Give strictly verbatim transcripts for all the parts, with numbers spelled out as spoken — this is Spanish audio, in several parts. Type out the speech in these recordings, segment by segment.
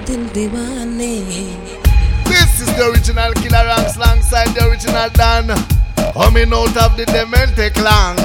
till the morning. This is the original Killer Ranks alongside the original Dan, coming out of the Demente clan.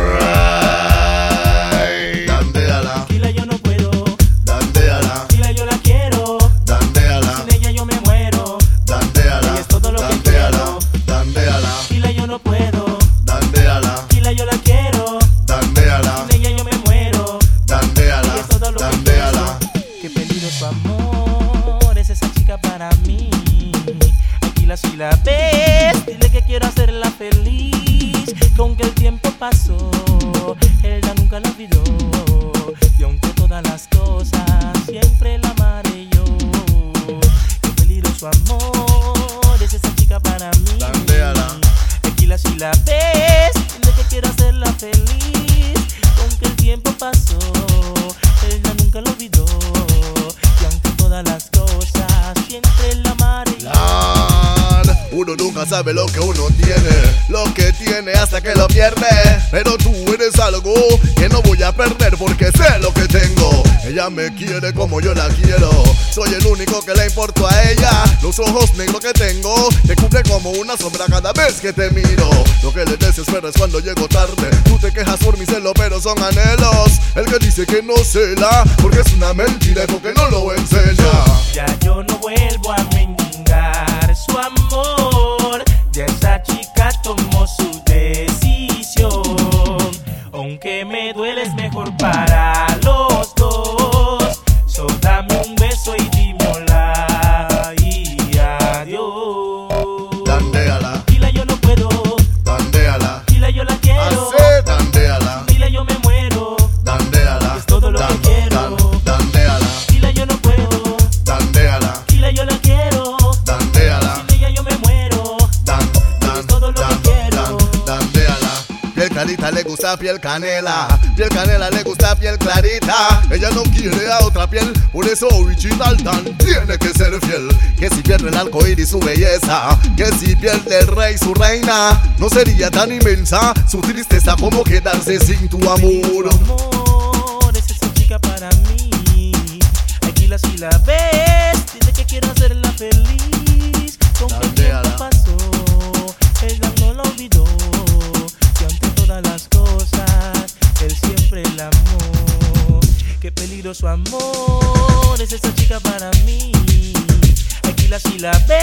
Right. Dandeala. Killa yo no puedo. Dandeala. Killa yo la quiero. Dandeala. Sin ella yo me muero. Dandeala. Ella es todo lo que Dandeala. quiero. Dandeala. Killa yo no puedo. Dandeala. Killa yo la quiero. Dandeala. Sin ella yo me muero. Dandeala. Ella es todo lo que Dandeala. quiero. Qué peligroso amor es esa chica para mí. Killa si la ves, dile que quiero hacerla feliz. Con que el tiempo pasó, él ya nunca la olvidó. Y aunque todas las cosas siempre la amaré yo. Qué peligroso amor es esa chica para mí. Dandeala. Killa si la ves, dile que quiero hacerla feliz. Con que el tiempo pasó, él ya nunca la olvidó. Y aunque todas las cosas siempre la amaré yo. Lord, uno nunca sabe lo que uno tiene, lo que tiene hasta que lo pierde. Pero tú eres algo que no voy a perder porque sé lo que tengo. Ella me quiere como yo la quiero. Soy el único que le importo a ella. Los ojos negros que tengo te cubren como una sombra cada vez que te miro. Lo que le desespero es cuando llego tarde. Tú te quejas por mi celo pero son anhelos. El que dice que no cela porque es una mentira y porque no lo enseña. Ya yo no vuelvo a mendigar su amor. Ya esa chica tomó su decisión. Aunque me duele es mejor para los dos. So dame un beso y dime hola y adiós. Dandeala. Killa yo no puedo. Dandeala. Killa yo la quiero. Hace dandeala. Killa yo me muero. Dandeala. Es todo lo que quiero. Dandeala. Killa yo no puedo. Dandeala. Killa yo la quiero. Dandeala. Sin ella yo me muero. Dan, dan, Es todo lo dan, que quiero. dan, dandeala. Piel clarita le gusta piel canela. Piel canela le gusta piel clarita. Ella no quiere a otra piel. Por eso original Dan tiene que ser fiel. Que si pierde el arcoíris su belleza, que si pierde el rey su reina, no sería tan inmensa su tristeza como quedarse sin tu amor. Amor es esa chica para mí. Killa si la ves, dile que quiero hacerla feliz. Con que el tiempo Dandeala. pasó, ella no la olvidó. Y ante todas las cosas, él siempre la amó. Qué peligroso amor es esa chica para mí. Killa si la ves.